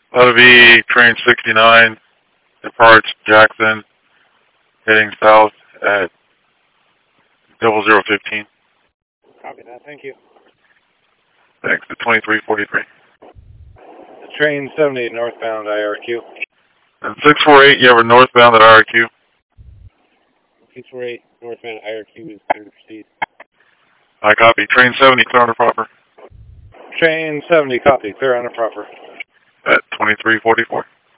That'll be train 69, departs Jackson, heading south at 0015. Copy that, thank you. Thanks, to 2343. Train 70 northbound IRQ. And 648, you have a northbound at IRQ. 648 northbound IRQ is clear to proceed. I copy. Train 70, clear on the proper. Train 70, copy, clear on the proper. At 2344.